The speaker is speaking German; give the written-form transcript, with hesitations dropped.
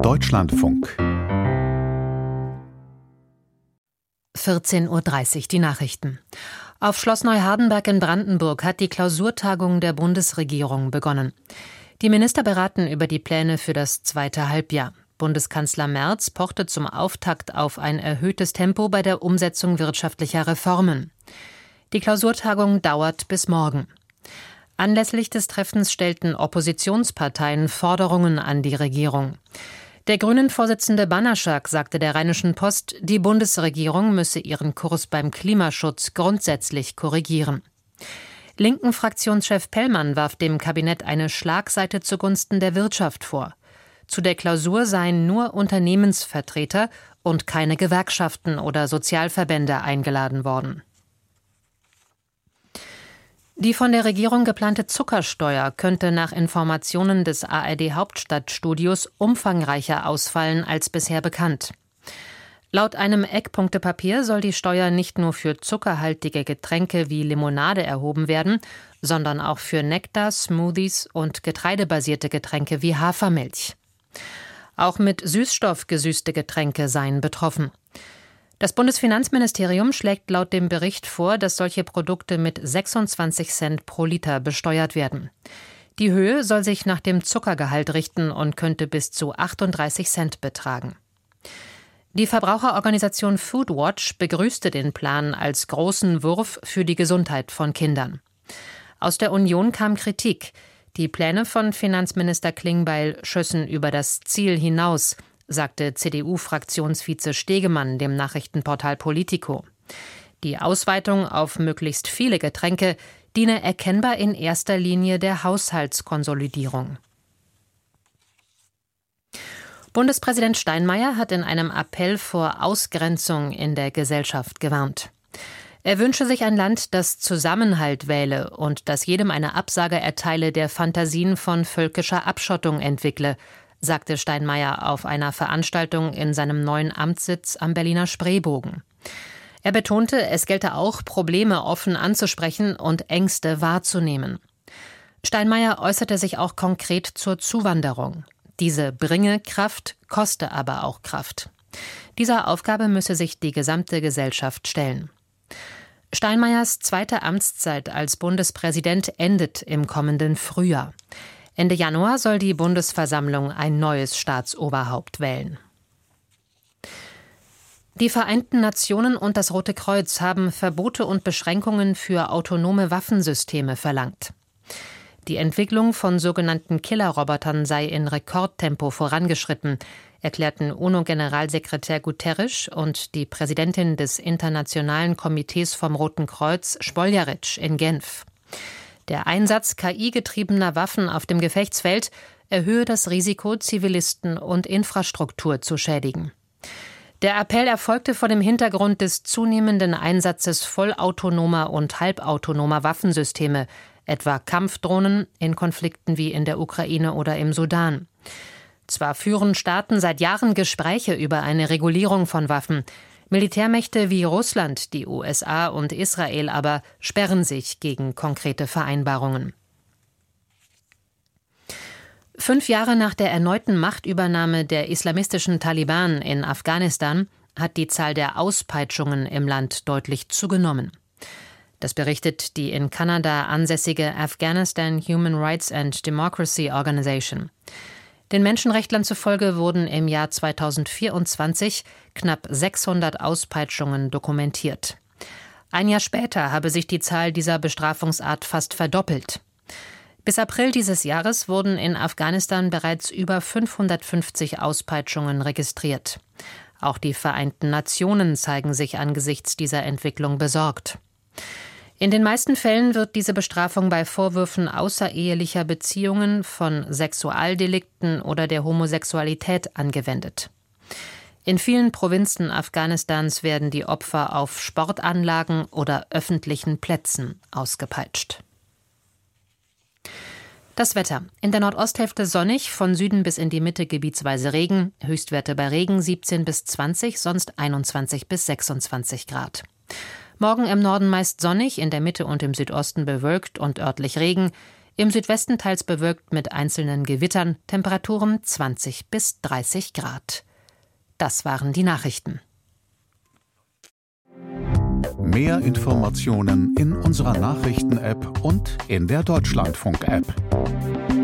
Deutschlandfunk 14:30 Uhr die Nachrichten. Auf Schloss Neuhardenberg in Brandenburg hat die Klausurtagung der Bundesregierung begonnen. Die Minister beraten über die Pläne für das zweite Halbjahr. Bundeskanzler Merz pochte zum Auftakt auf ein erhöhtes Tempo bei der Umsetzung wirtschaftlicher Reformen. Die Klausurtagung dauert bis morgen. Anlässlich des Treffens stellten Oppositionsparteien Forderungen an die Regierung. Der Grünen-Vorsitzende Banaschak sagte der Rheinischen Post, die Bundesregierung müsse ihren Kurs beim Klimaschutz grundsätzlich korrigieren. Linken Fraktionschef Pellmann warf dem Kabinett eine Schlagseite zugunsten der Wirtschaft vor. Zu der Klausur seien nur Unternehmensvertreter und keine Gewerkschaften oder Sozialverbände eingeladen worden. Die von der Regierung geplante Zuckersteuer könnte nach Informationen des ARD-Hauptstadtstudios umfangreicher ausfallen als bisher bekannt. Laut einem Eckpunktepapier soll die Steuer nicht nur für zuckerhaltige Getränke wie Limonade erhoben werden, sondern auch für Nektar, Smoothies und getreidebasierte Getränke wie Hafermilch. Auch mit Süßstoff gesüßte Getränke seien betroffen. Das Bundesfinanzministerium schlägt laut dem Bericht vor, dass solche Produkte mit 26 Cent pro Liter besteuert werden. Die Höhe soll sich nach dem Zuckergehalt richten und könnte bis zu 38 Cent betragen. Die Verbraucherorganisation Foodwatch begrüßte den Plan als großen Wurf für die Gesundheit von Kindern. Aus der Union kam Kritik. Die Pläne von Finanzminister Klingbeil schössen über das Ziel hinaus, sagte CDU-Fraktionsvize Stegemann dem Nachrichtenportal Politico. Die Ausweitung auf möglichst viele Getränke diene erkennbar in erster Linie der Haushaltskonsolidierung. Bundespräsident Steinmeier hat in einem Appell vor Ausgrenzung in der Gesellschaft gewarnt. Er wünsche sich ein Land, das Zusammenhalt wähle und das jedem eine Absage erteile, der Fantasien von völkischer Abschottung entwickle, sagte Steinmeier auf einer Veranstaltung in seinem neuen Amtssitz am Berliner Spreebogen. Er betonte, es gelte auch, Probleme offen anzusprechen und Ängste wahrzunehmen. Steinmeier äußerte sich auch konkret zur Zuwanderung. Diese bringe Kraft, koste aber auch Kraft. Dieser Aufgabe müsse sich die gesamte Gesellschaft stellen. Steinmeiers zweite Amtszeit als Bundespräsident endet im kommenden Frühjahr. Ende Januar soll die Bundesversammlung ein neues Staatsoberhaupt wählen. Die Vereinten Nationen und das Rote Kreuz haben Verbote und Beschränkungen für autonome Waffensysteme verlangt. Die Entwicklung von sogenannten Killerrobotern sei in Rekordtempo vorangeschritten, erklärten UNO-Generalsekretär Guterres und die Präsidentin des Internationalen Komitees vom Roten Kreuz, Spoljaric, in Genf. Der Einsatz KI-getriebener Waffen auf dem Gefechtsfeld erhöhe das Risiko, Zivilisten und Infrastruktur zu schädigen. Der Appell erfolgte vor dem Hintergrund des zunehmenden Einsatzes vollautonomer und halbautonomer Waffensysteme, etwa Kampfdrohnen in Konflikten wie in der Ukraine oder im Sudan. Zwar führen Staaten seit Jahren Gespräche über eine Regulierung von Waffen, Militärmächte wie Russland, die USA und Israel aber sperren sich gegen konkrete Vereinbarungen. 5 Jahre nach der erneuten Machtübernahme der islamistischen Taliban in Afghanistan hat die Zahl der Auspeitschungen im Land deutlich zugenommen. Das berichtet die in Kanada ansässige Afghanistan Human Rights and Democracy Organization. Den Menschenrechtlern zufolge wurden im Jahr 2024 knapp 600 Auspeitschungen dokumentiert. Ein Jahr später habe sich die Zahl dieser Bestrafungsart fast verdoppelt. Bis April dieses Jahres wurden in Afghanistan bereits über 550 Auspeitschungen registriert. Auch die Vereinten Nationen zeigen sich angesichts dieser Entwicklung besorgt. In den meisten Fällen wird diese Bestrafung bei Vorwürfen außerehelicher Beziehungen, von Sexualdelikten oder der Homosexualität angewendet. In vielen Provinzen Afghanistans werden die Opfer auf Sportanlagen oder öffentlichen Plätzen ausgepeitscht. Das Wetter. In der Nordosthälfte sonnig, von Süden bis in die Mitte gebietsweise Regen, Höchstwerte bei Regen 17 bis 20, sonst 21 bis 26 Grad. Morgen im Norden meist sonnig, in der Mitte und im Südosten bewölkt und örtlich Regen. Im Südwesten teils bewölkt mit einzelnen Gewittern, Temperaturen 20 bis 30 Grad. Das waren die Nachrichten. Mehr Informationen in unserer Nachrichten-App und in der Deutschlandfunk-App.